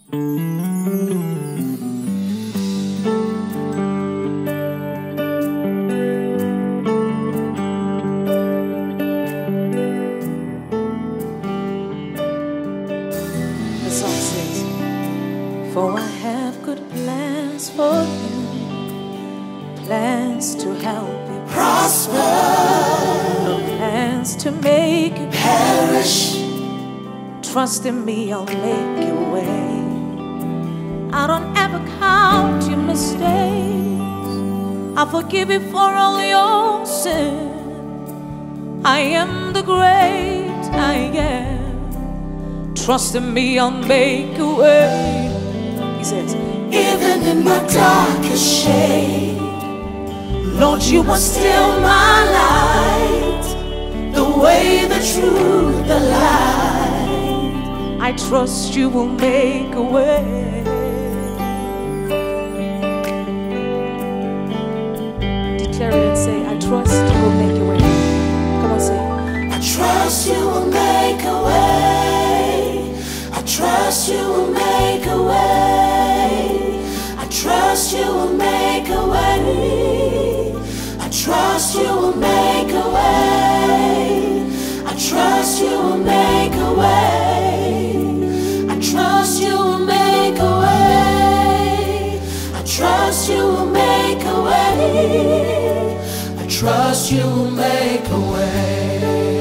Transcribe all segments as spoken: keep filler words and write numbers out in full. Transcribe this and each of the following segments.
The song says, for I have good plans for you, plans to help you prosper, no plans to make you perish. Trust in me, I'll make your way. I don't ever count your mistakes, I forgive you for all your sin. I am the great I am. Trust in me, I'll make a way. He says, even in my darkest shade, Lord, you are still my light, the way, the truth, the light. I trust you will make a way. Declare it and say, I trust you will make a way. Come on, say, I trust you will make a way. I trust you will make a way. I trust you will make a way. I trust you will make a way. I trust you will make a way. I trust you will make a way. I trust you will make a way. I trust you will make a way.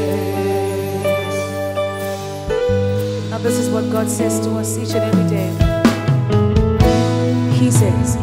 Now this is what God says to us each and every day. He says,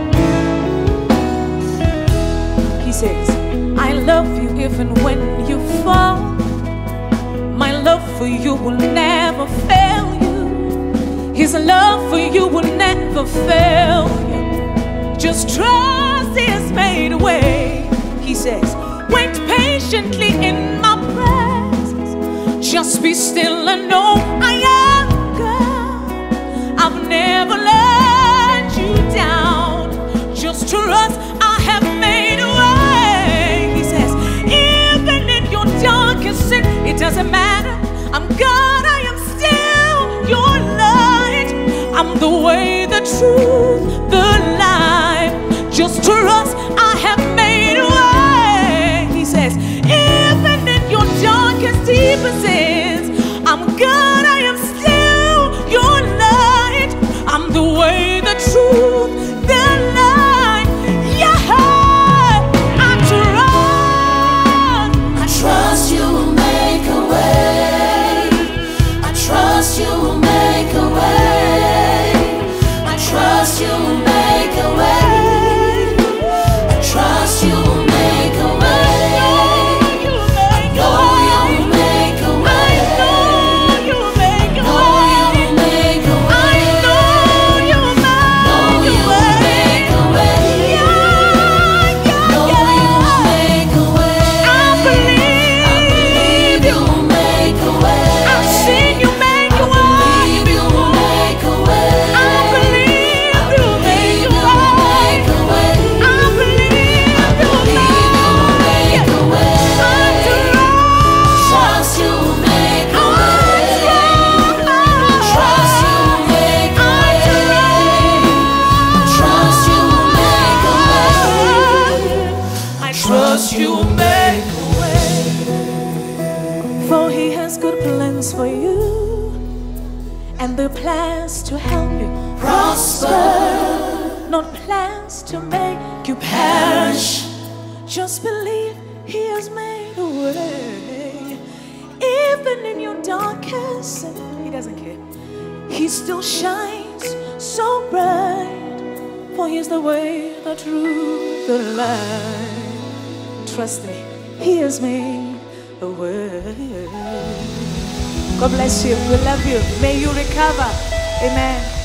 He says, I love you even when you fall. My love for you will never fail you. His love for you will never fail you. Just trust He has made a way. He says, wait patiently in my presence. Just be still and know I am God. I've never let you down. Just trust I have made a way. He says, even in your darkest sin, it doesn't matter. I'm God, I am still your light. I'm the way, the truth, the life. Just trust I have made a way. He says, even in your darkest, deepest sins, I'm God, I am still your light. I'm the way, the truth, the light. Yeah, I trust. I trust you will make a way. I trust you will make a way. I trust you will make a way. I trust you will make a way. I know you will make a way. I know you will make a way. I know you will make a way. Know you will make a way. I believe you will make a way. I've seen you make a way. I believe you will make a way. I believe you will make a way. I believe you will make a way. Trust you will make a way. Trust you will make a way. Trust you will make a way. I trust you will make a way. For He has good plans for you, and the plans to help you prosper, not plans to make you perish. Just believe He has made a way. Even in your darkest sin, He doesn't care. He still shines so bright. For He's the way, the truth, the light. Trust me, He has made a way. God bless you. We love you. May you recover. Amen.